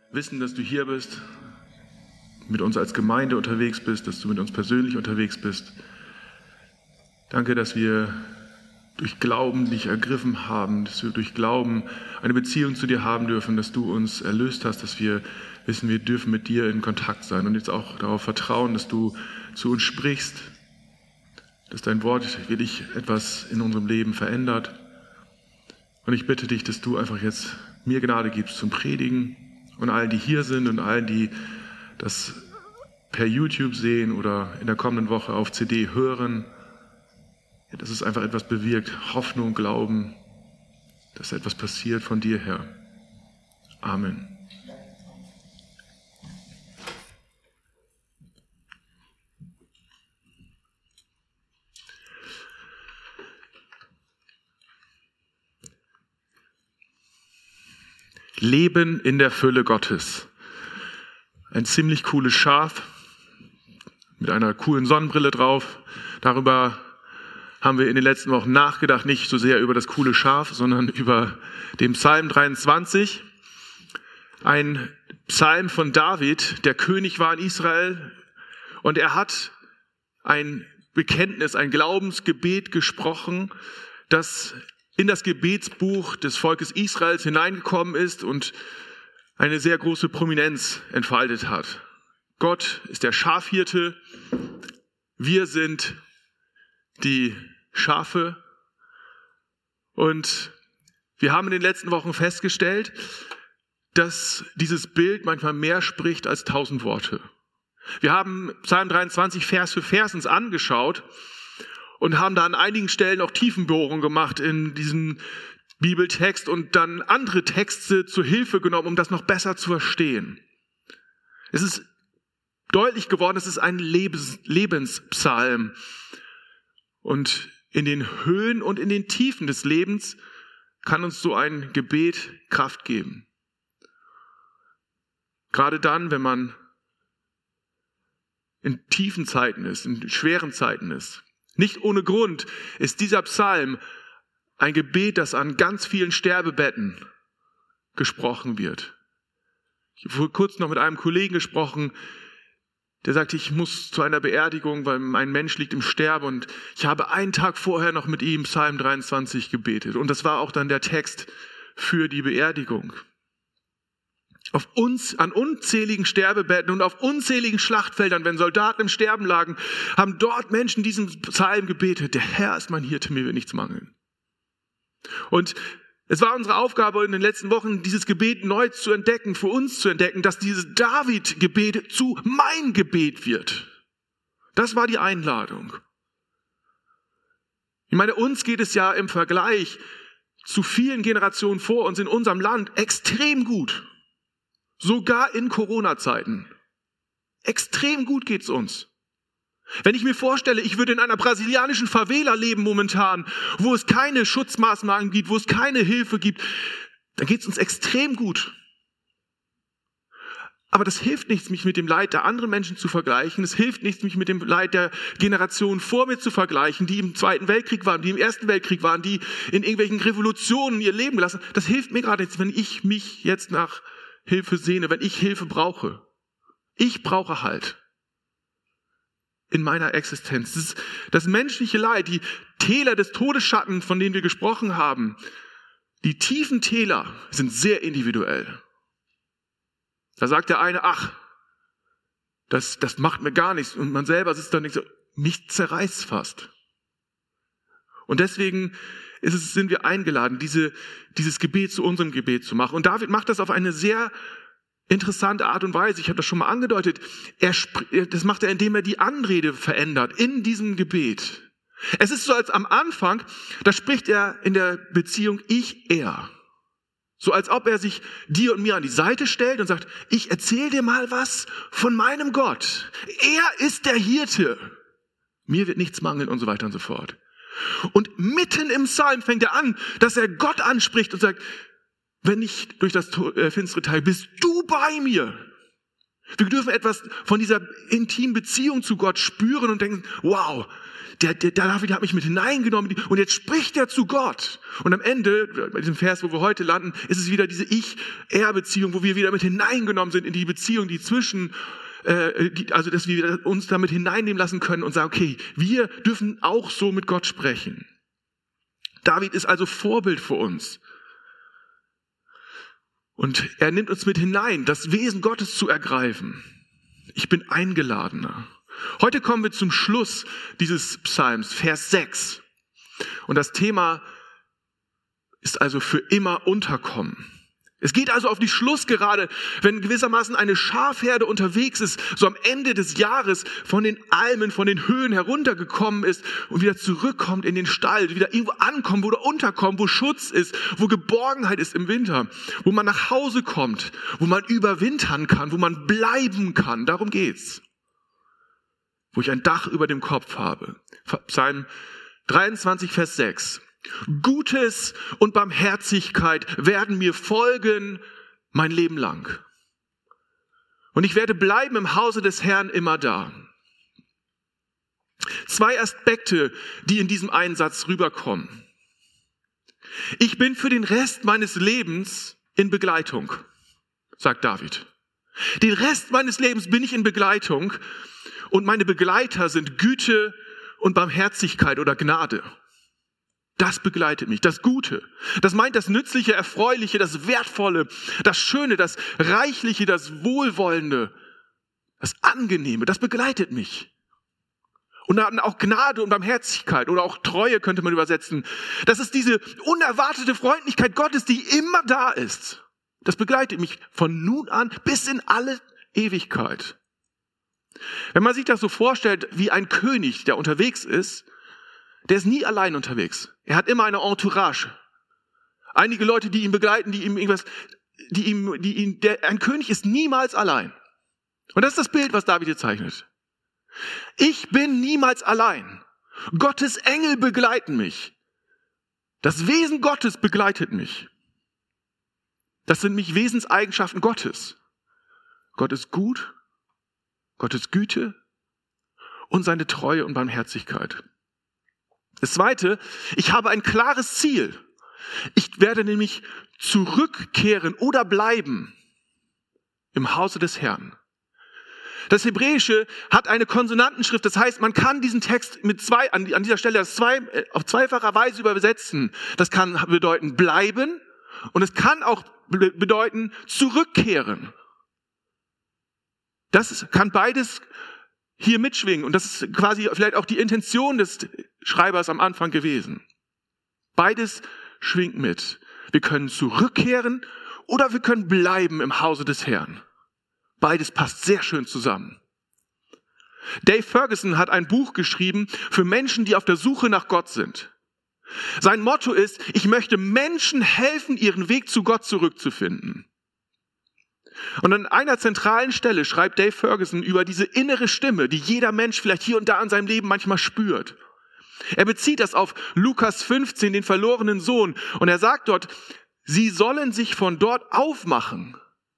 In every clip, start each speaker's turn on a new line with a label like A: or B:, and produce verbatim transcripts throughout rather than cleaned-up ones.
A: wissen, dass du hier bist, mit uns als Gemeinde unterwegs bist, dass du mit uns persönlich unterwegs bist. Danke, dass wir durch Glauben dich ergriffen haben, dass wir durch Glauben eine Beziehung zu dir haben dürfen, dass du uns erlöst hast, dass wir wissen, wir dürfen mit dir in Kontakt sein und jetzt auch darauf vertrauen, dass du zu uns sprichst, dass dein Wort wirklich etwas in unserem Leben verändert. Und ich bitte dich, dass du einfach jetzt mir Gnade gibst zum Predigen und allen, die hier sind und allen, die das per YouTube sehen oder in der kommenden Woche auf C D hören, dass es einfach etwas bewirkt, Hoffnung, Glauben, dass etwas passiert von dir her. Amen. Leben in der Fülle Gottes. Ein ziemlich cooles Schaf mit einer coolen Sonnenbrille drauf. Darüber haben wir in den letzten Wochen nachgedacht, nicht so sehr über das coole Schaf, sondern über den Psalm dreiundzwanzig. Ein Psalm von David, der König war in Israel, und er hat ein Bekenntnis, ein Glaubensgebet gesprochen, das in das Gebetsbuch des Volkes Israels hineingekommen ist und eine sehr große Prominenz entfaltet hat. Gott ist der Schafhirte, wir sind die Schafe, und wir haben in den letzten Wochen festgestellt, dass dieses Bild manchmal mehr spricht als tausend Worte. Wir haben Psalm dreiundzwanzig Vers für Vers uns angeschaut und haben da an einigen Stellen auch Tiefenbohrungen gemacht in diesem Bibeltext und dann andere Texte zur Hilfe genommen, um das noch besser zu verstehen. Es ist deutlich geworden, es ist ein Lebens- Lebenspsalm. Und in den Höhen und in den Tiefen des Lebens kann uns so ein Gebet Kraft geben. Gerade dann, wenn man in tiefen Zeiten ist, in schweren Zeiten ist. Nicht ohne Grund ist dieser Psalm ein Gebet, das an ganz vielen Sterbebetten gesprochen wird. Ich habe vor kurzem noch mit einem Kollegen gesprochen, der sagte, ich muss zu einer Beerdigung, weil mein Mensch liegt im Sterben, und ich habe einen Tag vorher noch mit ihm Psalm dreiundzwanzig gebetet. Und das war auch dann der Text für die Beerdigung. Auf uns, an unzähligen Sterbebetten und auf unzähligen Schlachtfeldern, wenn Soldaten im Sterben lagen, haben dort Menschen diesen Psalm gebetet. Der Herr ist mein Hirte, mir wird nichts mangeln. Und es war unsere Aufgabe in den letzten Wochen, dieses Gebet neu zu entdecken, für uns zu entdecken, dass dieses David-Gebet zu mein Gebet wird. Das war die Einladung. Ich meine, uns geht es ja im Vergleich zu vielen Generationen vor uns in unserem Land extrem gut. Sogar in Corona-Zeiten. Extrem gut geht's uns. Wenn ich mir vorstelle, ich würde in einer brasilianischen Favela leben momentan, wo es keine Schutzmaßnahmen gibt, wo es keine Hilfe gibt, dann geht's uns extrem gut. Aber das hilft nichts, mich mit dem Leid der anderen Menschen zu vergleichen. Es hilft nichts, mich mit dem Leid der Generation vor mir zu vergleichen, die im Zweiten Weltkrieg waren, die im Ersten Weltkrieg waren, die in irgendwelchen Revolutionen ihr Leben gelassen haben. Das hilft mir gerade jetzt, wenn ich mich jetzt nach Hilfe sehne, wenn ich Hilfe brauche. Ich brauche Halt in meiner Existenz. Das, ist das menschliche Leid, die Täler des Todesschatten, von denen wir gesprochen haben, die tiefen Täler sind sehr individuell. Da sagt der eine, ach, das, das macht mir gar nichts. Und man selber sitzt da nicht so, mich zerreißt fast. Und deswegen ist es, sind wir eingeladen, diese, dieses Gebet zu unserem Gebet zu machen. Und David macht das auf eine sehr interessante Art und Weise. Ich habe das schon mal angedeutet. Er, das macht er, indem er die Anrede verändert in diesem Gebet. Es ist so, als am Anfang, da spricht er in der Beziehung ich, er. So als ob er sich dir und mir an die Seite stellt und sagt, ich erzähle dir mal was von meinem Gott. Er ist der Hirte. Mir wird nichts mangeln und so weiter und so fort. Und mitten im Psalm fängt er an, dass er Gott anspricht und sagt, wenn ich durch das finstere Tal, bist du bei mir. Wir dürfen etwas von dieser intimen Beziehung zu Gott spüren und denken, wow, der, der David hat mich mit hineingenommen und jetzt spricht er zu Gott. Und am Ende, bei diesem Vers, wo wir heute landen, ist es wieder diese Ich-Er-Beziehung, wo wir wieder mit hineingenommen sind in die Beziehung, die zwischen, äh, die, also dass wir uns damit hineinnehmen lassen können und sagen, okay, wir dürfen auch so mit Gott sprechen. David ist also Vorbild für uns. Und er nimmt uns mit hinein, das Wesen Gottes zu ergreifen. Ich bin Eingeladener. Heute kommen wir zum Schluss dieses Psalms, Vers sechs. Und das Thema ist also für immer Unterkommen. Es geht also auf die Schlussgerade, wenn gewissermaßen eine Schafherde unterwegs ist, so am Ende des Jahres von den Almen, von den Höhen heruntergekommen ist und wieder zurückkommt in den Stall, wieder irgendwo ankommt, wo der unterkommt, wo Schutz ist, wo Geborgenheit ist im Winter, wo man nach Hause kommt, wo man überwintern kann, wo man bleiben kann. Darum geht's. Wo ich ein Dach über dem Kopf habe. Psalm dreiundzwanzig, Vers sechs. Gutes und Barmherzigkeit werden mir folgen mein Leben lang. Und ich werde bleiben im Hause des Herrn immer da. Zwei Aspekte, die in diesem einen Satz rüberkommen. Ich bin für den Rest meines Lebens in Begleitung, sagt David. Den Rest meines Lebens bin ich in Begleitung und meine Begleiter sind Güte und Barmherzigkeit oder Gnade. Das begleitet mich, das Gute. Das meint das Nützliche, Erfreuliche, das Wertvolle, das Schöne, das Reichliche, das Wohlwollende, das Angenehme, das begleitet mich. Und dann auch Gnade und Barmherzigkeit oder auch Treue könnte man übersetzen. Das ist diese unerwartete Freundlichkeit Gottes, die immer da ist. Das begleitet mich von nun an bis in alle Ewigkeit. Wenn man sich das so vorstellt, wie ein König, der unterwegs ist, der ist nie allein unterwegs. Er hat immer eine Entourage. Einige Leute, die ihn begleiten, die ihm irgendwas, die ihm, die ihn, der, ein König ist niemals allein. Und das ist das Bild, was David hier zeichnet. Ich bin niemals allein. Gottes Engel begleiten mich. Das Wesen Gottes begleitet mich. Das sind mich Wesenseigenschaften Gottes. Gott ist gut, Gottes Güte und seine Treue und Barmherzigkeit. Das Zweite, ich habe ein klares Ziel. Ich werde nämlich zurückkehren oder bleiben im Hause des Herrn. Das Hebräische hat eine Konsonantenschrift, das heißt, man kann diesen Text mit zwei, an dieser Stelle das zwei, auf zweifacher Weise übersetzen. Das kann bedeuten bleiben und es kann auch bedeuten zurückkehren. Das kann beides hier mitschwingen. Und das ist quasi vielleicht auch die Intention des Schreibers am Anfang gewesen. Beides schwingt mit. Wir können zurückkehren oder wir können bleiben im Hause des Herrn. Beides passt sehr schön zusammen. Dave Ferguson hat ein Buch geschrieben für Menschen, die auf der Suche nach Gott sind. Sein Motto ist, ich möchte Menschen helfen, ihren Weg zu Gott zurückzufinden. Und an einer zentralen Stelle schreibt Dave Ferguson über diese innere Stimme, die jeder Mensch vielleicht hier und da in seinem Leben manchmal spürt. Er bezieht das auf Lukas fünfzehn, den verlorenen Sohn. Und er sagt dort, sie sollen sich von dort aufmachen,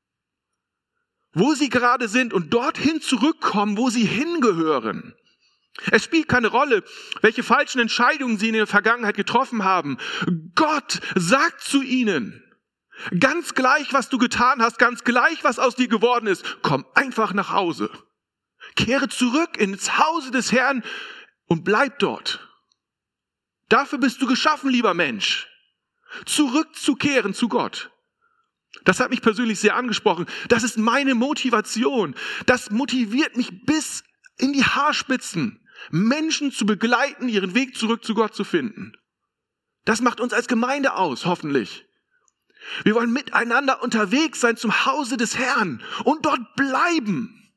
A: wo sie gerade sind und dorthin zurückkommen, wo sie hingehören. Es spielt keine Rolle, welche falschen Entscheidungen sie in der Vergangenheit getroffen haben. Gott sagt zu ihnen, ganz gleich, was du getan hast, ganz gleich, was aus dir geworden ist, komm einfach nach Hause. Kehre zurück ins Hause des Herrn und bleib dort. Dafür bist du geschaffen, lieber Mensch. Zurückzukehren zu Gott. Das hat mich persönlich sehr angesprochen. Das ist meine Motivation. Das motiviert mich bis in die Haarspitzen, Menschen zu begleiten, ihren Weg zurück zu Gott zu finden. Das macht uns als Gemeinde aus, hoffentlich. Wir wollen miteinander unterwegs sein zum Hause des Herrn und dort bleiben.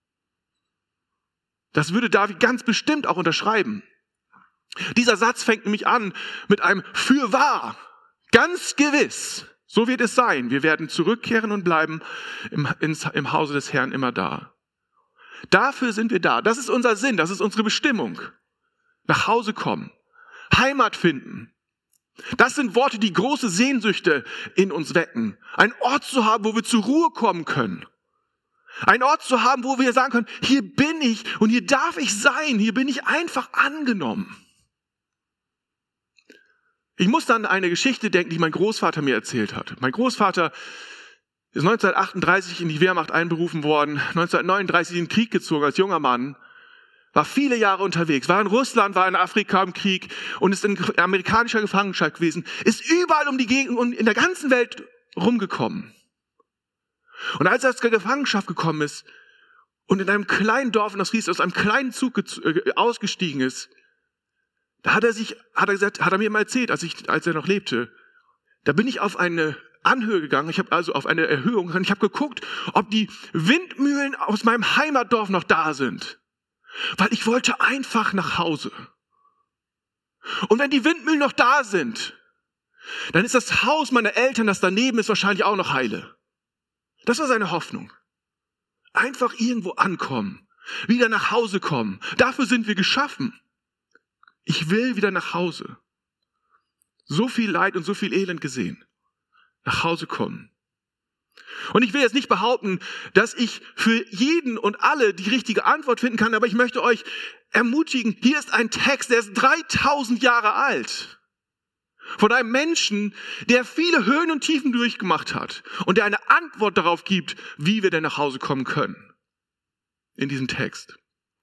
A: Das würde David ganz bestimmt auch unterschreiben. Dieser Satz fängt nämlich an mit einem Fürwahr, ganz gewiss. So wird es sein. Wir werden zurückkehren und bleiben im, ins, im Hause des Herrn immer da. Dafür sind wir da. Das ist unser Sinn, das ist unsere Bestimmung. Nach Hause kommen, Heimat finden. Das sind Worte, die große Sehnsüchte in uns wecken. Ein Ort zu haben, wo wir zur Ruhe kommen können. Ein Ort zu haben, wo wir sagen können, hier bin ich und hier darf ich sein, hier bin ich einfach angenommen. Ich muss dann an eine Geschichte denken, die mein Großvater mir erzählt hat. Mein Großvater ist neunzehnhundertachtunddreißig in die Wehrmacht einberufen worden, neunzehnhundertneununddreißig in den Krieg gezogen als junger Mann, war viele Jahre unterwegs, war in Russland, war in Afrika im Krieg und ist in amerikanischer Gefangenschaft gewesen, ist überall um die Gegend und in der ganzen Welt rumgekommen. Und als er aus der Gefangenschaft gekommen ist und in einem kleinen Dorf in Ostfriesland aus einem kleinen Zug ausgestiegen ist, da hat er sich, hat er gesagt, hat er mir mal erzählt, als ich, als er noch lebte, da bin ich auf eine Anhöhe gegangen, ich habe also auf eine Erhöhung gegangen, ich habe geguckt, ob die Windmühlen aus meinem Heimatdorf noch da sind, weil ich wollte einfach nach Hause. Und wenn die Windmühlen noch da sind, dann ist das Haus meiner Eltern, das daneben ist, wahrscheinlich auch noch heile. Das war seine Hoffnung. Einfach irgendwo ankommen, wieder nach Hause kommen. Dafür sind wir geschaffen. Ich will wieder nach Hause. So viel Leid und so viel Elend gesehen. Nach Hause kommen. Und ich will jetzt nicht behaupten, dass ich für jeden und alle die richtige Antwort finden kann, aber ich möchte euch ermutigen, hier ist ein Text, der ist dreitausend Jahre alt. Von einem Menschen, der viele Höhen und Tiefen durchgemacht hat und der eine Antwort darauf gibt, wie wir denn nach Hause kommen können. In diesem Text.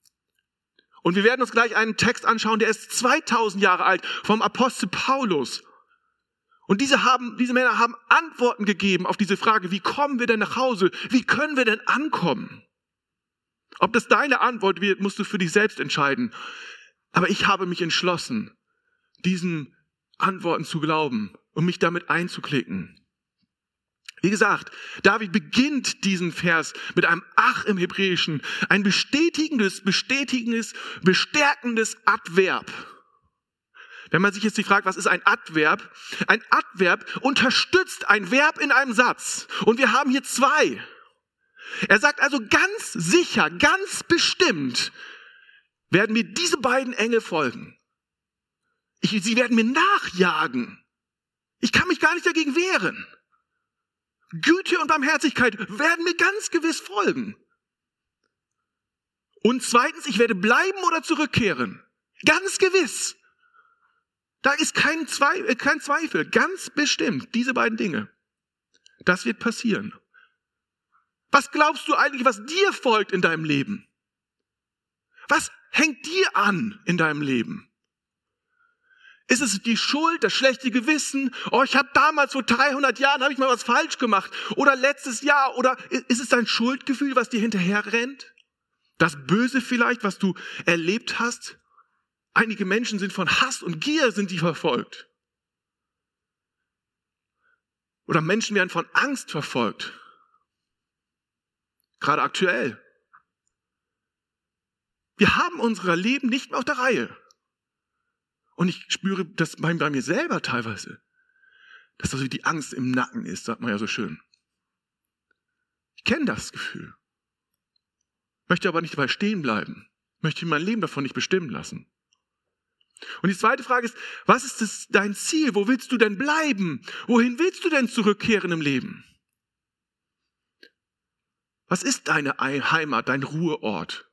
A: Und wir werden uns gleich einen Text anschauen, der ist zweitausend Jahre alt, vom Apostel Paulus. Und diese, haben, diese Männer haben Antworten gegeben auf diese Frage, wie kommen wir denn nach Hause? Wie können wir denn ankommen? Ob das deine Antwort wird, musst du für dich selbst entscheiden. Aber ich habe mich entschlossen, diesen Antworten zu glauben und mich damit einzuklicken. Wie gesagt, David beginnt diesen Vers mit einem Ach im Hebräischen, ein bestätigendes, bestätigendes, bestärkendes Adverb. Wenn man sich jetzt die fragt, was ist ein Adverb? Ein Adverb unterstützt ein Verb in einem Satz. Und wir haben hier zwei. Er sagt also ganz sicher, ganz bestimmt, werden mir diese beiden Engel folgen. Ich, sie werden mir nachjagen. Ich kann mich gar nicht dagegen wehren. Güte und Barmherzigkeit werden mir ganz gewiss folgen. Und zweitens, ich werde bleiben oder zurückkehren. Ganz gewiss. Da ist kein Zweifel, kein Zweifel. Ganz bestimmt. Diese beiden Dinge. Das wird passieren. Was glaubst du eigentlich, was dir folgt in deinem Leben? Was hängt dir an in deinem Leben? Ist es die Schuld, das schlechte Gewissen? Oh, ich habe damals vor dreihundert Jahren, habe ich mal was falsch gemacht. Oder letztes Jahr. Oder ist es dein Schuldgefühl, was dir hinterher rennt? Das Böse vielleicht, was du erlebt hast? Einige Menschen sind von Hass und Gier sind die verfolgt. Oder Menschen werden von Angst verfolgt. Gerade aktuell. Wir haben unser Leben nicht mehr auf der Reihe. Und ich spüre das bei mir selber teilweise, dass das wie die Angst im Nacken ist, sagt man ja so schön. Ich kenne das Gefühl. Möchte aber nicht dabei stehen bleiben. Möchte mein Leben davon nicht bestimmen lassen. Und die zweite Frage ist, was ist das, dein Ziel? Wo willst du denn bleiben? Wohin willst du denn zurückkehren im Leben? Was ist deine Heimat, dein Ruheort?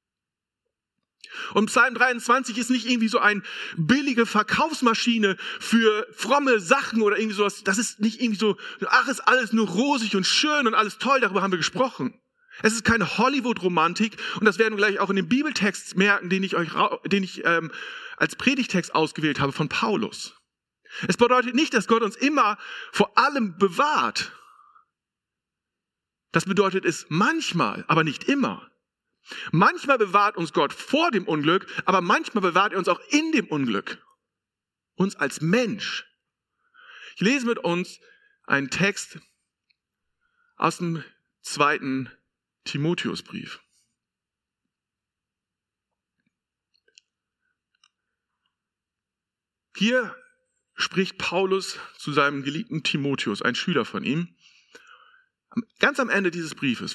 A: Und Psalm dreiundzwanzig ist nicht irgendwie so eine billige Verkaufsmaschine für fromme Sachen oder irgendwie sowas. Das ist nicht irgendwie so, ach, ist alles nur rosig und schön und alles toll, darüber haben wir gesprochen. Es ist keine Hollywood-Romantik und das werden wir gleich auch in dem Bibeltext merken, den ich euch, den ich ähm, als Predigtext ausgewählt habe von Paulus. Es bedeutet nicht, dass Gott uns immer vor allem bewahrt. Das bedeutet es manchmal, aber nicht immer. Manchmal bewahrt uns Gott vor dem Unglück, aber manchmal bewahrt er uns auch in dem Unglück. Uns als Mensch. Ich lese mit uns einen Text aus dem zweiten Timotheusbrief. Hier spricht Paulus zu seinem geliebten Timotheus, ein Schüler von ihm, ganz am Ende dieses Briefes.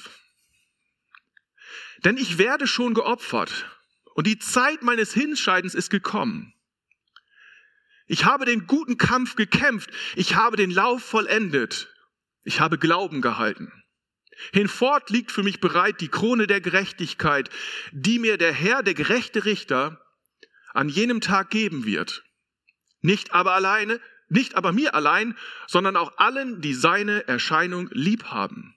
A: Denn ich werde schon geopfert und die Zeit meines Hinscheidens ist gekommen. Ich habe den guten Kampf gekämpft, ich habe den Lauf vollendet, ich habe Glauben gehalten. Hinfort liegt für mich bereit die Krone der Gerechtigkeit, die mir der Herr, der gerechte Richter, an jenem Tag geben wird. Nicht aber alleine, nicht aber mir allein, sondern auch allen, die seine Erscheinung lieb haben.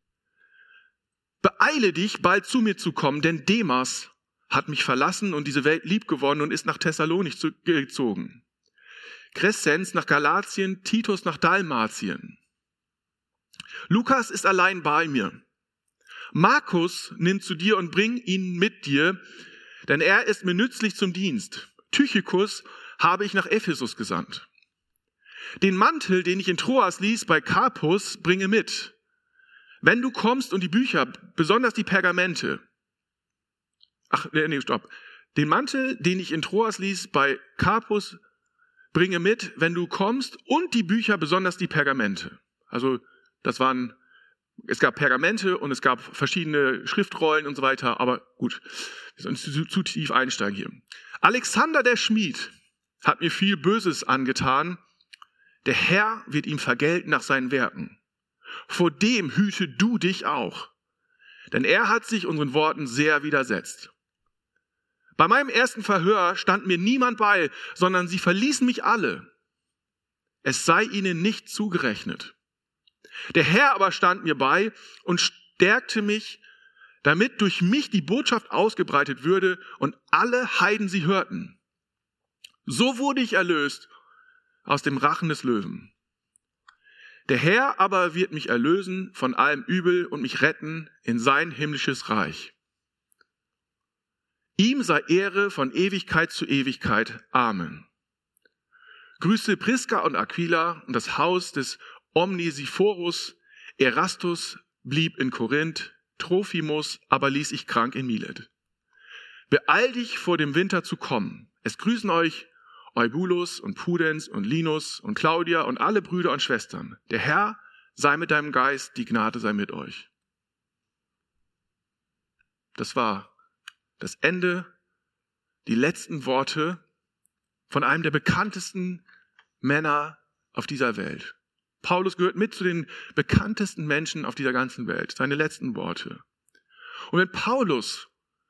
A: Beeile dich, bald zu mir zu kommen, denn Demas hat mich verlassen und diese Welt lieb gewonnen und ist nach Thessalonich gezogen. Crescens nach Galatien, Titus nach Dalmatien. Lukas ist allein bei mir. Markus nimm zu dir und bring ihn mit dir, denn er ist mir nützlich zum Dienst. Tychikus habe ich nach Ephesus gesandt. Den Mantel, den ich in Troas ließ bei Karpus, bringe mit. Wenn du kommst und die Bücher, besonders die Pergamente, ach, nee, nee, stopp. Den Mantel, den ich in Troas ließ bei Karpus, bringe mit, wenn du kommst, und die Bücher, besonders die Pergamente. Also, das waren, es gab Pergamente und es gab verschiedene Schriftrollen und so weiter, aber gut, wir sollen zu, zu tief einsteigen hier. Alexander der Schmied hat mir viel Böses angetan. Der Herr wird ihm vergelten nach seinen Werken. Vor dem hüte du dich auch, denn er hat sich unseren Worten sehr widersetzt. Bei meinem ersten Verhör stand mir niemand bei, sondern sie verließen mich alle. Es sei ihnen nicht zugerechnet. Der Herr aber stand mir bei und stärkte mich, damit durch mich die Botschaft ausgebreitet würde und alle Heiden sie hörten. So wurde ich erlöst aus dem Rachen des Löwen. Der Herr aber wird mich erlösen von allem Übel und mich retten in sein himmlisches Reich. Ihm sei Ehre von Ewigkeit zu Ewigkeit. Amen. Grüße Priska und Aquila und das Haus des Omnesiphorus. Erastus blieb in Korinth, Trophimus aber ließ ich krank in Milet. Beeil dich, vor dem Winter zu kommen. Es grüßen euch Eubulus und Pudens und Linus und Claudia und alle Brüder und Schwestern. Der Herr sei mit deinem Geist, die Gnade sei mit euch. Das war das Ende, die letzten Worte von einem der bekanntesten Männer auf dieser Welt. Paulus gehört mit zu den bekanntesten Menschen auf dieser ganzen Welt. Seine letzten Worte. Und wenn Paulus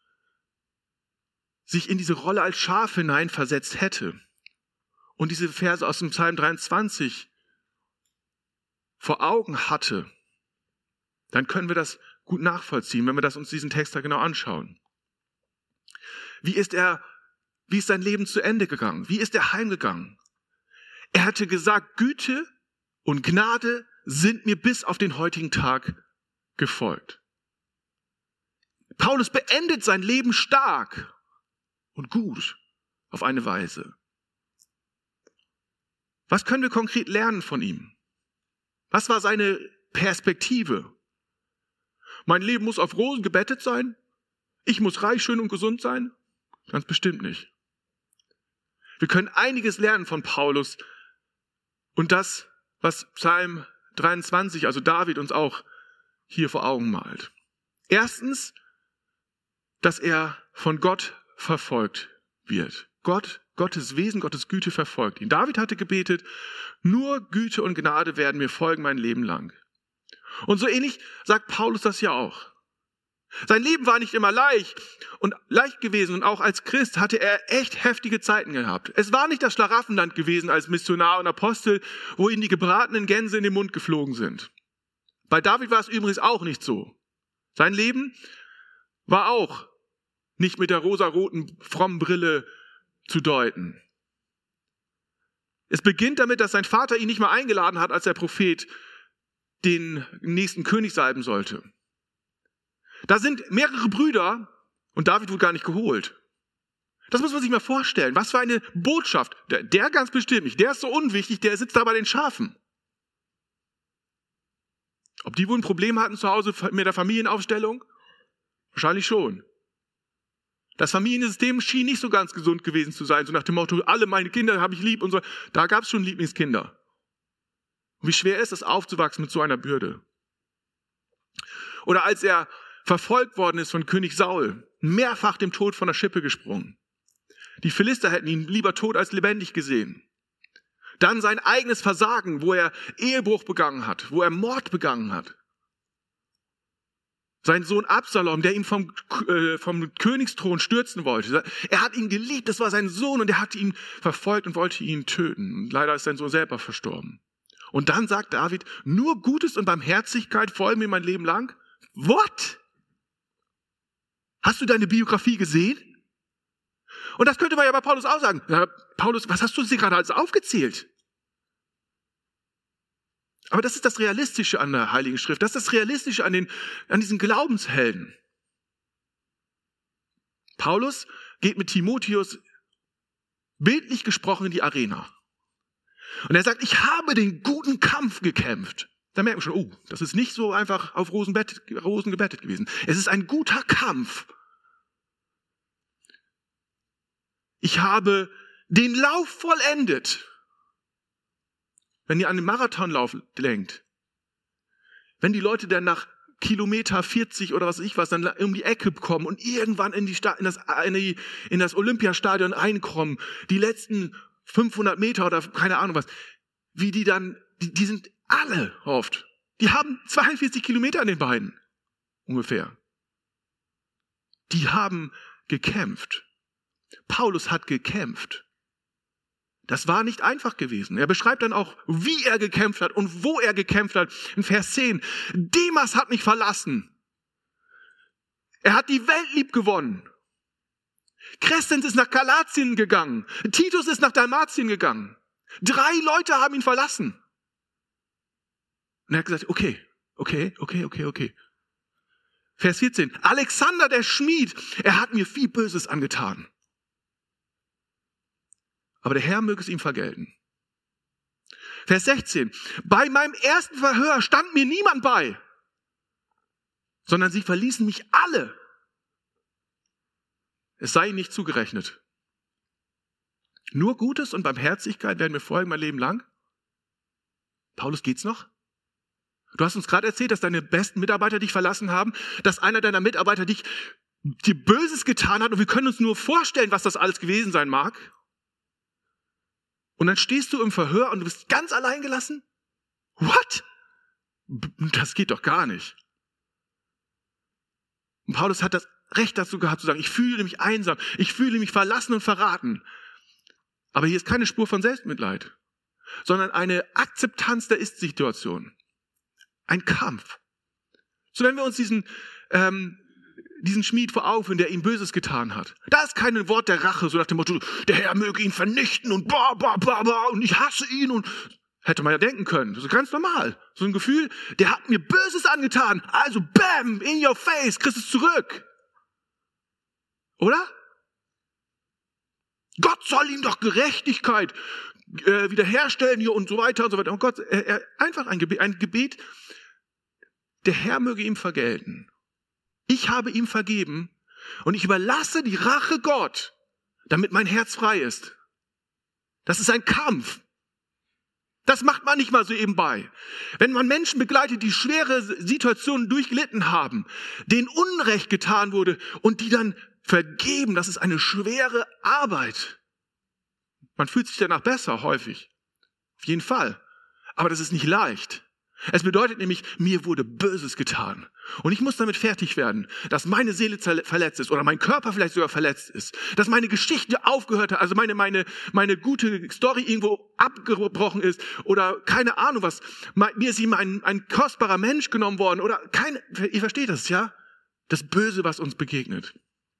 A: sich in diese Rolle als Schaf hineinversetzt hätte und diese Verse aus dem Psalm dreiundzwanzig vor Augen hatte, dann können wir das gut nachvollziehen, wenn wir das uns diesen Text da genau anschauen. Wie ist er, wie ist sein Leben zu Ende gegangen? Wie ist er heimgegangen? Er hatte gesagt, Güte und Gnade sind mir bis auf den heutigen Tag gefolgt. Paulus beendet sein Leben stark und gut auf eine Weise. Was können wir konkret lernen von ihm? Was war seine Perspektive? Mein Leben muss auf Rosen gebettet sein? Ich muss reich, schön und gesund sein? Ganz bestimmt nicht. Wir können einiges lernen von Paulus und das, was Psalm dreiundzwanzig, also David, uns auch hier vor Augen malt. Erstens, dass er von Gott verfolgt wird. Gott, Gottes Wesen, Gottes Güte verfolgt ihn. David hatte gebetet, nur Güte und Gnade werden mir folgen mein Leben lang. Und so ähnlich sagt Paulus das ja auch. Sein Leben war nicht immer leicht und leicht gewesen und auch als Christ hatte er echt heftige Zeiten gehabt. Es war nicht das Schlaraffenland gewesen als Missionar und Apostel, wo ihm die gebratenen Gänse in den Mund geflogen sind. Bei David war es übrigens auch nicht so. Sein Leben war auch nicht mit der rosaroten frommen Brille zu deuten. Es beginnt damit, dass sein Vater ihn nicht mal eingeladen hat, als der Prophet den nächsten König salben sollte. Da sind mehrere Brüder und David wurde gar nicht geholt. Das muss man sich mal vorstellen. Was für eine Botschaft. Der, der ganz bestimmt nicht. Der ist so unwichtig, der sitzt da bei den Schafen. Ob die wohl ein Problem hatten zu Hause mit der Familienaufstellung? Wahrscheinlich schon. Das Familiensystem schien nicht so ganz gesund gewesen zu sein. So nach dem Motto, alle meine Kinder habe ich lieb und so. Da gab es schon Lieblingskinder. Und wie schwer ist es, aufzuwachsen mit so einer Bürde? Oder als er verfolgt worden ist von König Saul, mehrfach dem Tod von der Schippe gesprungen. Die Philister hätten ihn lieber tot als lebendig gesehen. Dann sein eigenes Versagen, wo er Ehebruch begangen hat, wo er Mord begangen hat. Sein Sohn Absalom, der ihn vom, äh, vom Königsthron stürzen wollte. Er hat ihn geliebt, das war sein Sohn und er hat ihn verfolgt und wollte ihn töten. Und leider ist sein Sohn selber verstorben. Und dann sagt David, nur Gutes und Barmherzigkeit folgen mir mein Leben lang? What? Hast du deine Biografie gesehen? Und das könnte man ja bei Paulus auch sagen. Ja, Paulus, was hast du dir gerade alles aufgezählt? Aber das ist das Realistische an der Heiligen Schrift. Das ist das Realistische an, den, an diesen Glaubenshelden. Paulus geht mit Timotheus bildlich gesprochen in die Arena. Und er sagt, ich habe den guten Kampf gekämpft. Da merken wir schon, oh, das ist nicht so einfach auf Rosenbett, Rosen gebettet gewesen. Es ist ein guter Kampf. Ich habe den Lauf vollendet. Wenn ihr an den Marathonlauf denkt, wenn die Leute dann nach Kilometer vierzig oder was weiß ich was dann um die Ecke kommen und irgendwann in, die Sta- in, das, in, die, in das Olympiastadion reinkommen, die letzten fünfhundert Meter oder keine Ahnung was, wie die dann, die, die sind alle oft, die haben zweiundvierzig Kilometer an den Beinen, ungefähr. Die haben gekämpft. Paulus hat gekämpft. Das war nicht einfach gewesen. Er beschreibt dann auch, wie er gekämpft hat und wo er gekämpft hat. In Vers zehn. Demas hat mich verlassen. Er hat die Welt lieb gewonnen. Crescens ist nach Galatien gegangen. Titus ist nach Dalmatien gegangen. Drei Leute haben ihn verlassen. Und er hat gesagt, okay, okay, okay, okay, okay. Vers vierzehn. Alexander der Schmied, er hat mir viel Böses angetan. Aber der Herr möge es ihm vergelten. Vers sechzehn. Bei meinem ersten Verhör stand mir niemand bei, sondern sie verließen mich alle. Es sei ihnen nicht zugerechnet. Nur Gutes und Barmherzigkeit werden mir folgen mein Leben lang. Paulus, geht's noch? Du hast uns gerade erzählt, dass deine besten Mitarbeiter dich verlassen haben, dass einer deiner Mitarbeiter dich dir Böses getan hat und wir können uns nur vorstellen, was das alles gewesen sein mag. Und dann stehst du im Verhör und du bist ganz allein gelassen? What? Das geht doch gar nicht. Und Paulus hat das Recht dazu gehabt zu sagen, ich fühle mich einsam, ich fühle mich verlassen und verraten. Aber hier ist keine Spur von Selbstmitleid, sondern eine Akzeptanz der Ist-Situation. Ein Kampf. So wenn wir uns diesen, ähm, diesen Schmied vor Augen führen, der ihm Böses getan hat. Da ist kein Wort der Rache, so nach dem Motto, der Herr möge ihn vernichten und bla bla bla bla und ich hasse ihn und hätte man ja denken können. Das ist ganz normal. So ein Gefühl, der hat mir Böses angetan, also bam, in your face, kriegst es zurück. Oder? Gott soll ihm doch Gerechtigkeit äh, wiederherstellen hier und so weiter und so weiter. Und Gott, er, er, einfach ein Gebet, ein Gebet, der Herr möge ihm vergelten. Ich habe ihm vergeben und ich überlasse die Rache Gott, damit mein Herz frei ist. Das ist ein Kampf. Das macht man nicht mal so ebenbei. Wenn man Menschen begleitet, die schwere Situationen durchgelitten haben, denen Unrecht getan wurde und die dann vergeben, das ist eine schwere Arbeit. Man fühlt sich danach besser, häufig. Auf jeden Fall. Aber das ist nicht leicht. Es bedeutet nämlich, mir wurde Böses getan. Und ich muss damit fertig werden, dass meine Seele verletzt ist oder mein Körper vielleicht sogar verletzt ist. Dass meine Geschichte aufgehört hat, also meine, meine, meine gute Story irgendwo abgebrochen ist oder keine Ahnung was. Mir ist ihm ein, ein kostbarer Mensch genommen worden oder keine, ihr versteht das, ja? Das Böse, was uns begegnet.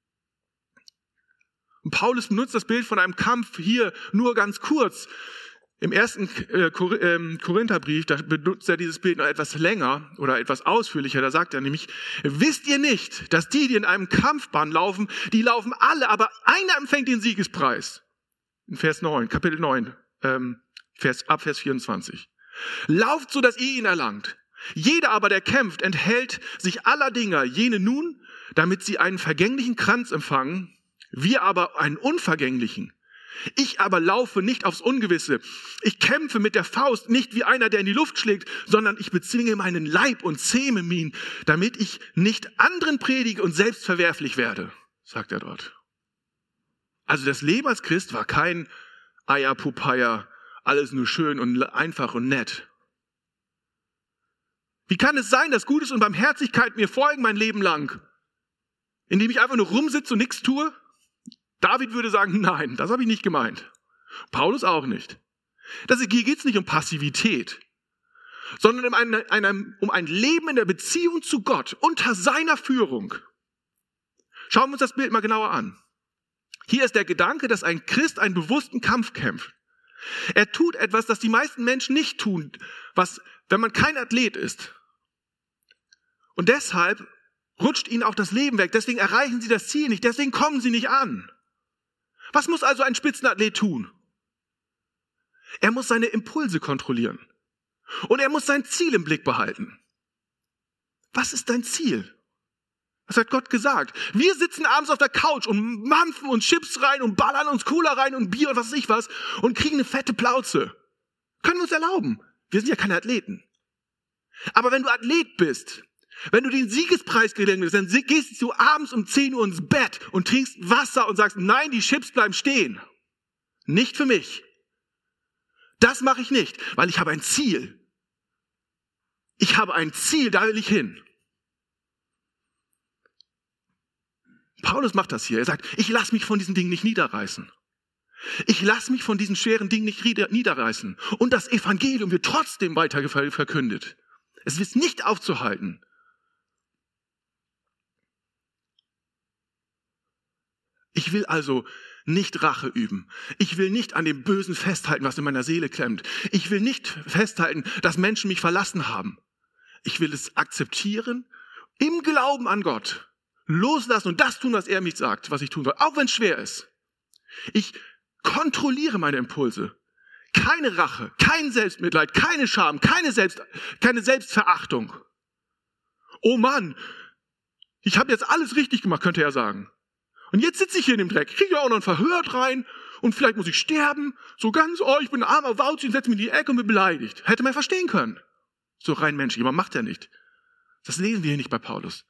A: Und Paulus benutzt das Bild von einem Kampf hier nur ganz kurz. Im ersten äh, Kor- äh, Korintherbrief, da benutzt er dieses Bild noch etwas länger oder etwas ausführlicher. Da sagt er nämlich, wisst ihr nicht, dass die, die in einem Kampfbahn laufen, die laufen alle, aber einer empfängt den Siegespreis. In Vers neun, Kapitel neun, ähm, Vers, ab Vers vierundzwanzig. Lauft so, dass ihr ihn erlangt. Jeder aber, der kämpft, enthält sich aller Dinger, jene nun, damit sie einen vergänglichen Kranz empfangen, wir aber einen unvergänglichen. Ich aber laufe nicht aufs Ungewisse. Ich kämpfe mit der Faust nicht wie einer, der in die Luft schlägt, sondern ich bezwinge meinen Leib und zähme ihn, damit ich nicht anderen predige und selbst verwerflich werde, sagt er dort. Also das Leben als Christ war kein Eierpupeier, alles nur schön und einfach und nett. Wie kann es sein, dass Gutes und Barmherzigkeit mir folgen mein Leben lang? Indem ich einfach nur rumsitze und nichts tue? David würde sagen, nein, das habe ich nicht gemeint. Paulus auch nicht. Das, hier geht es nicht um Passivität, sondern um ein, ein, um ein Leben in der Beziehung zu Gott unter seiner Führung. Schauen wir uns das Bild mal genauer an. Hier ist der Gedanke, dass ein Christ einen bewussten Kampf kämpft. Er tut etwas, das die meisten Menschen nicht tun, was, wenn man kein Athlet ist. Und deshalb rutscht ihnen auch das Leben weg. Deswegen erreichen sie das Ziel nicht. Deswegen kommen sie nicht an. Was muss also ein Spitzenathlet tun? Er muss seine Impulse kontrollieren. Und er muss sein Ziel im Blick behalten. Was ist dein Ziel? Was hat Gott gesagt? Wir sitzen abends auf der Couch und mampfen uns Chips rein und ballern uns Cola rein und Bier und was weiß ich was und kriegen eine fette Plauze. Können wir uns erlauben. Wir sind ja keine Athleten. Aber wenn du Athlet bist, wenn du den Siegespreis gewinnen willst, dann gehst du abends um zehn Uhr ins Bett und trinkst Wasser und sagst, nein, die Chips bleiben stehen. Nicht für mich. Das mache ich nicht, weil ich habe ein Ziel. Ich habe ein Ziel, da will ich hin. Paulus macht das hier. Er sagt, ich lasse mich von diesen Dingen nicht niederreißen. Ich lasse mich von diesen schweren Dingen nicht niederreißen. Und das Evangelium wird trotzdem weiter verkündet. Es wird nicht aufzuhalten. Ich will also nicht Rache üben. Ich will nicht an dem Bösen festhalten, was in meiner Seele klemmt. Ich will nicht festhalten, dass Menschen mich verlassen haben. Ich will es akzeptieren, im Glauben an Gott, loslassen und das tun, was er mich sagt, was ich tun soll, auch wenn es schwer ist. Ich kontrolliere meine Impulse. Keine Rache, kein Selbstmitleid, keine Scham, keine, Selbst, keine Selbstverachtung. Oh Mann, ich habe jetzt alles richtig gemacht, könnte er sagen. Und jetzt sitze ich hier in dem Dreck, kriege auch noch ein Verhör rein und vielleicht muss ich sterben. So ganz, oh, ich bin ein armer Wauzi und setze mich in die Ecke und bin beleidigt. Hätte man verstehen können. So rein menschlich, aber macht er nicht. Das lesen wir hier nicht bei Paulus.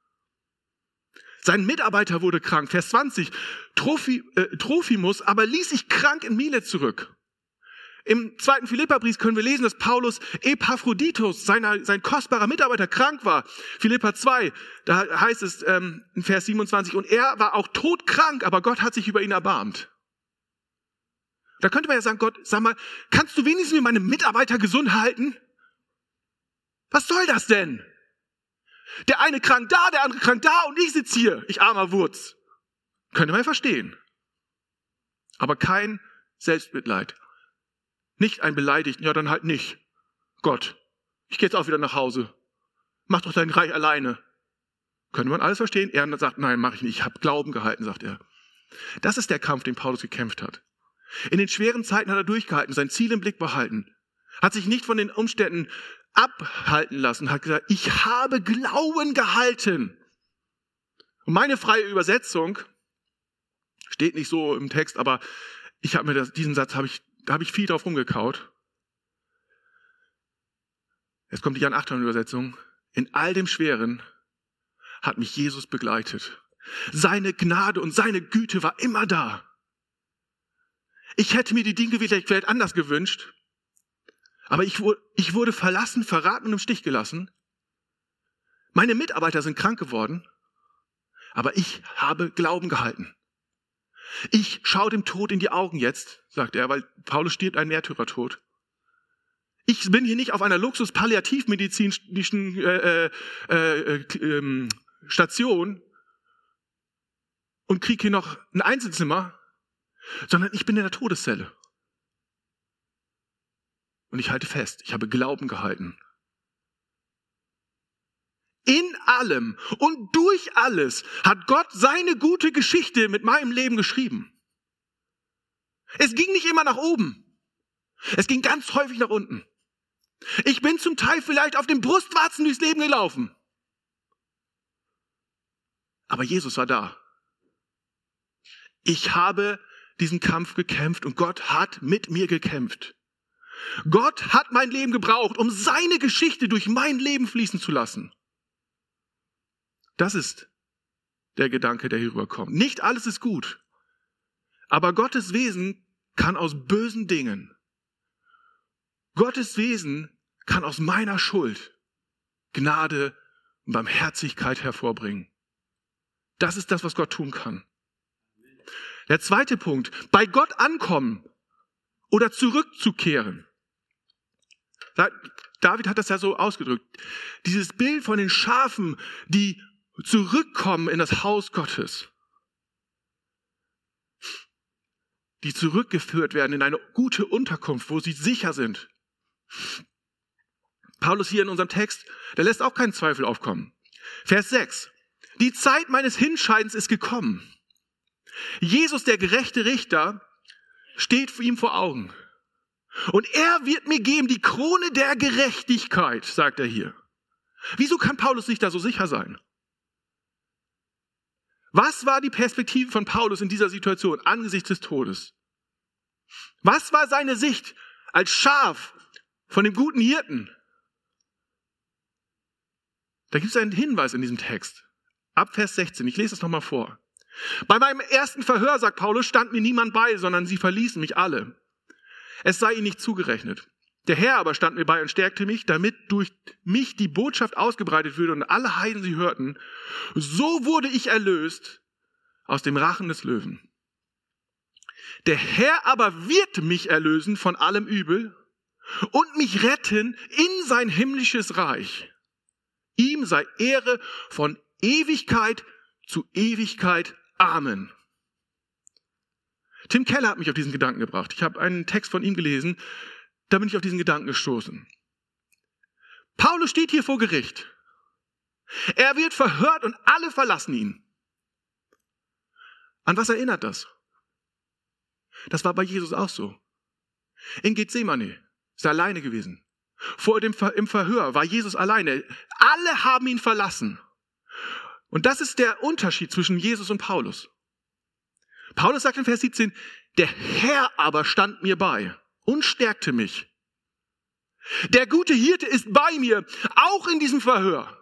A: Sein Mitarbeiter wurde krank, Vers zwanzig. Trophi, äh, Trophimus aber ließ sich krank in Milet zurück. Im zweiten Philipperbrief können wir lesen, dass Paulus Epaphroditus, seiner, sein kostbarer Mitarbeiter, krank war. Philipper zwei, da heißt es ähm, in Vers siebenundzwanzig, und er war auch todkrank, aber Gott hat sich über ihn erbarmt. Da könnte man ja sagen, Gott, sag mal, kannst du wenigstens mir meine Mitarbeiter gesund halten? Was soll das denn? Der eine krank da, der andere krank da und ich sitze hier, ich armer Wurz. Könnte man ja verstehen. Aber kein Selbstmitleid. Nicht ein Beleidigten, ja dann halt nicht. Gott, ich gehe jetzt auch wieder nach Hause. Mach doch dein Reich alleine. Könnte man alles verstehen? Er sagt, nein, mache ich nicht. Ich habe Glauben gehalten, sagt er. Das ist der Kampf, den Paulus gekämpft hat. In den schweren Zeiten hat er durchgehalten, sein Ziel im Blick behalten. Hat sich nicht von den Umständen abhalten lassen, hat gesagt, ich habe Glauben gehalten. Und meine freie Übersetzung steht nicht so im Text, aber ich habe mir das, diesen Satz habe ich Da habe ich viel drauf rumgekaut. Jetzt kommt die Jan Achtermann Übersetzung. In all dem Schweren hat mich Jesus begleitet. Seine Gnade und seine Güte war immer da. Ich hätte mir die Dinge vielleicht anders gewünscht, aber ich wurde, ich wurde verlassen, verraten und im Stich gelassen. Meine Mitarbeiter sind krank geworden, aber ich habe Glauben gehalten. Ich schaue dem Tod in die Augen jetzt, sagt er, weil Paulus stirbt einen Märtyrertod. Ich bin hier nicht auf einer Luxus-Palliativmedizinischen äh, äh, äh, äh, Station und kriege hier noch ein Einzelzimmer, sondern ich bin in der Todeszelle. Und ich halte fest, ich habe Glauben gehalten. In allem und durch alles hat Gott seine gute Geschichte mit meinem Leben geschrieben. Es ging nicht immer nach oben. Es ging ganz häufig nach unten. Ich bin zum Teil vielleicht auf den Brustwarzen durchs Leben gelaufen. Aber Jesus war da. Ich habe diesen Kampf gekämpft und Gott hat mit mir gekämpft. Gott hat mein Leben gebraucht, um seine Geschichte durch mein Leben fließen zu lassen. Das ist der Gedanke, der hier rüberkommt. Nicht alles ist gut, aber Gottes Wesen kann aus bösen Dingen, Gottes Wesen kann aus meiner Schuld Gnade und Barmherzigkeit hervorbringen. Das ist das, was Gott tun kann. Der zweite Punkt, bei Gott ankommen oder zurückzukehren. David hat das ja so ausgedrückt. Dieses Bild von den Schafen, die zurückkommen in das Haus Gottes. Die zurückgeführt werden in eine gute Unterkunft, wo sie sicher sind. Paulus hier in unserem Text, der lässt auch keinen Zweifel aufkommen. Vers sechs. Die Zeit meines Hinscheidens ist gekommen. Jesus, der gerechte Richter, steht ihm vor Augen. Und er wird mir geben die Krone der Gerechtigkeit, sagt er hier. Wieso kann Paulus sich da so sicher sein? Was war die Perspektive von Paulus in dieser Situation angesichts des Todes? Was war seine Sicht als Schaf von dem guten Hirten? Da gibt es einen Hinweis in diesem Text. Ab Vers sechzehn, ich lese es nochmal vor. Bei meinem ersten Verhör, sagt Paulus, stand mir niemand bei, sondern sie verließen mich alle. Es sei ihnen nicht zugerechnet. Der Herr aber stand mir bei und stärkte mich, damit durch mich die Botschaft ausgebreitet würde und alle Heiden sie hörten. So wurde ich erlöst aus dem Rachen des Löwen. Der Herr aber wird mich erlösen von allem Übel und mich retten in sein himmlisches Reich. Ihm sei Ehre von Ewigkeit zu Ewigkeit. Amen. Tim Keller hat mich auf diesen Gedanken gebracht. Ich habe einen Text von ihm gelesen, da bin ich auf diesen Gedanken gestoßen. Paulus steht hier vor Gericht. Er wird verhört und alle verlassen ihn. An was erinnert das? Das war bei Jesus auch so. In Gethsemane ist er alleine gewesen. Vor dem Ver- im Verhör war Jesus alleine. Alle haben ihn verlassen. Und das ist der Unterschied zwischen Jesus und Paulus. Paulus sagt in Vers siebzehn, der Herr aber stand mir bei und stärkte mich. Der gute Hirte ist bei mir, auch in diesem Verhör.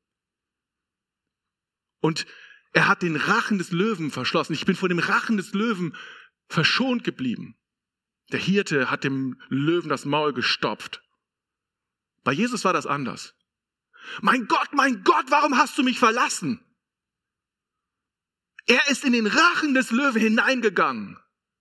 A: Und er hat den Rachen des Löwen verschlossen. Ich bin vor dem Rachen des Löwen verschont geblieben. Der Hirte hat dem Löwen das Maul gestopft. Bei Jesus war das anders. Mein Gott, mein Gott, warum hast du mich verlassen? Er ist in den Rachen des Löwen hineingegangen.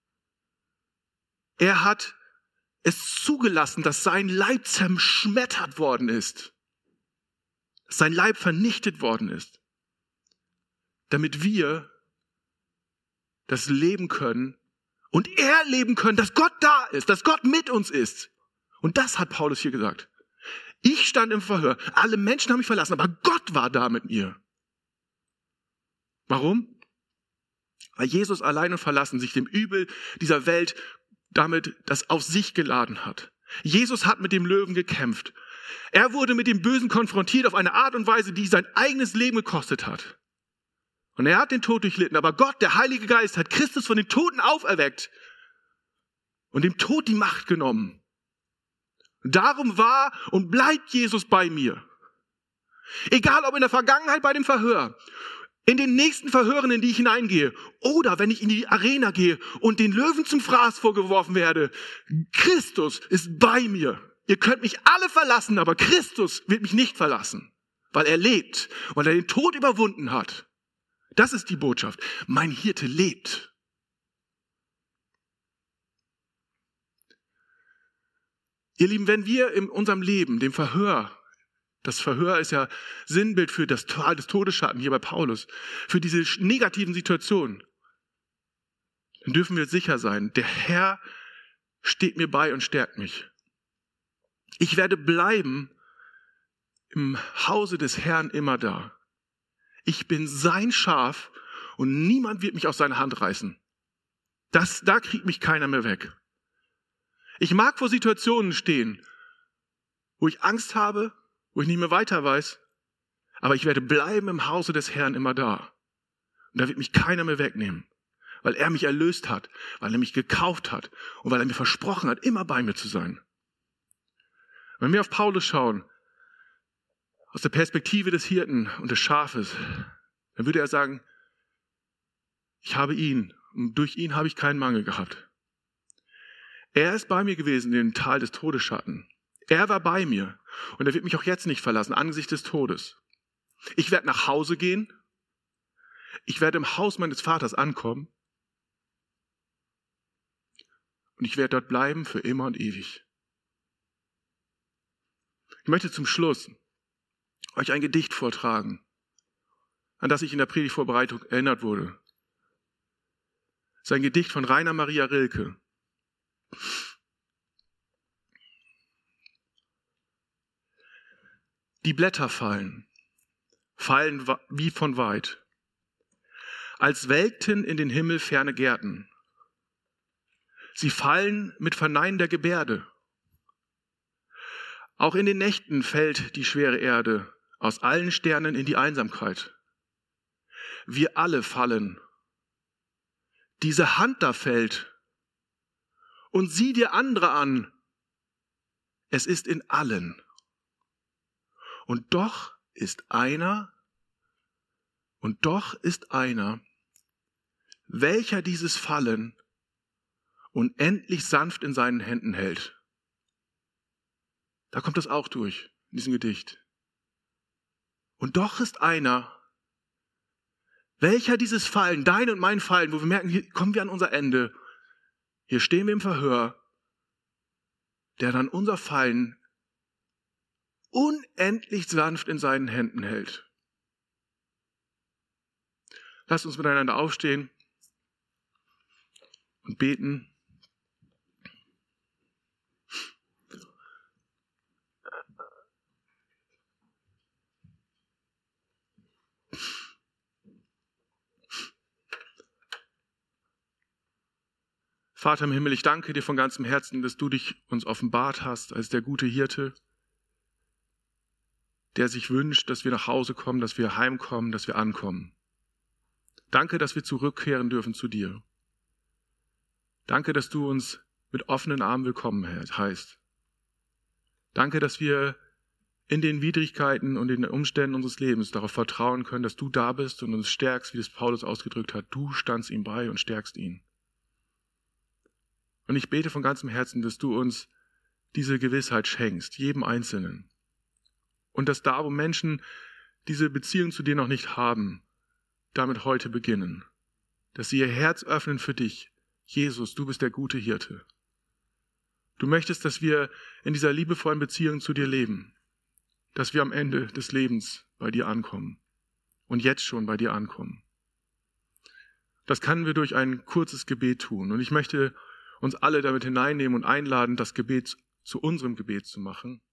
A: Er hat es zugelassen, dass sein Leib zerschmettert worden ist. Dass sein Leib vernichtet worden ist. Damit wir das leben können und er leben können, dass Gott da ist, dass Gott mit uns ist. Und das hat Paulus hier gesagt. Ich stand im Verhör, alle Menschen haben mich verlassen, aber Gott war da mit mir. Warum? Weil Jesus allein und verlassen sich dem Übel dieser Welt damit das auf sich geladen hat. Jesus hat mit dem Löwen gekämpft. Er wurde mit dem Bösen konfrontiert auf eine Art und Weise, die sein eigenes Leben gekostet hat. Und er hat den Tod durchlitten, aber Gott, der Heilige Geist, hat Christus von den Toten auferweckt und dem Tod die Macht genommen. Darum war und bleibt Jesus bei mir. Egal ob in der Vergangenheit bei dem Verhör, in den nächsten Verhören, in die ich hineingehe, oder wenn ich in die Arena gehe und den Löwen zum Fraß vorgeworfen werde, Christus ist bei mir. Ihr könnt mich alle verlassen, aber Christus wird mich nicht verlassen, weil er lebt, weil er den Tod überwunden hat. Das ist die Botschaft. Mein Hirte lebt. Ihr Lieben, wenn wir in unserem Leben, dem Verhör, das Verhör ist ja Sinnbild für das Tal des Todesschatten hier bei Paulus, für diese negativen Situationen, dann dürfen wir sicher sein, der Herr steht mir bei und stärkt mich. Ich werde bleiben im Hause des Herrn immer da. Ich bin sein Schaf und niemand wird mich aus seiner Hand reißen. Das, da kriegt mich keiner mehr weg. Ich mag vor Situationen stehen, wo ich Angst habe, wo ich nicht mehr weiter weiß, aber ich werde bleiben im Hause des Herrn immer da. Und da wird mich keiner mehr wegnehmen, weil er mich erlöst hat, weil er mich gekauft hat und weil er mir versprochen hat, immer bei mir zu sein. Wenn wir auf Paulus schauen, aus der Perspektive des Hirten und des Schafes, dann würde er sagen, ich habe ihn und durch ihn habe ich keinen Mangel gehabt. Er ist bei mir gewesen in dem Tal des Todesschatten. Er war bei mir Und er wird mich auch jetzt nicht verlassen, angesichts des Todes. Ich werde nach Hause gehen. Ich werde im Haus meines Vaters ankommen. Und ich werde dort bleiben für immer und ewig. Ich möchte zum Schluss euch ein Gedicht vortragen, an das ich in der Predigtvorbereitung erinnert wurde. Es ist ein Gedicht von Rainer Maria Rilke. Die Blätter fallen, fallen wie von weit, als welkten in den Himmel ferne Gärten. Sie fallen mit verneinender Gebärde. Auch in den Nächten fällt die schwere Erde aus allen Sternen in die Einsamkeit. Wir alle fallen. Diese Hand da fällt. Und sieh dir andere an. Es ist in allen. Und doch ist einer, und doch ist einer, welcher dieses Fallen unendlich sanft in seinen Händen hält. Da kommt das auch durch, in diesem Gedicht. Und doch ist einer, welcher dieses Fallen, dein und mein Fallen, wo wir merken, hier kommen wir an unser Ende, hier stehen wir im Verhör, der dann unser Fallen unendlich sanft in seinen Händen hält. Lasst uns miteinander aufstehen und beten. Vater im Himmel, ich danke dir von ganzem Herzen, dass du dich uns offenbart hast als der gute Hirte, der sich wünscht, dass wir nach Hause kommen, dass wir heimkommen, dass wir ankommen. Danke, dass wir zurückkehren dürfen zu dir. Danke, dass du uns mit offenen Armen willkommen heißt. Danke, dass wir in den Widrigkeiten und in den Umständen unseres Lebens darauf vertrauen können, dass du da bist und uns stärkst, wie es Paulus ausgedrückt hat. Du standst ihm bei und stärkst ihn. Und ich bete von ganzem Herzen, dass du uns diese Gewissheit schenkst, jedem Einzelnen. Und dass da, wo Menschen diese Beziehung zu dir noch nicht haben, damit heute beginnen. Dass sie ihr Herz öffnen für dich. Jesus, du bist der gute Hirte. Du möchtest, dass wir in dieser liebevollen Beziehung zu dir leben. Dass wir am Ende des Lebens bei dir ankommen. Und jetzt schon bei dir ankommen. Das können wir durch ein kurzes Gebet tun. Und ich möchte uns alle damit hineinnehmen und einladen, das Gebet zu unserem Gebet zu machen.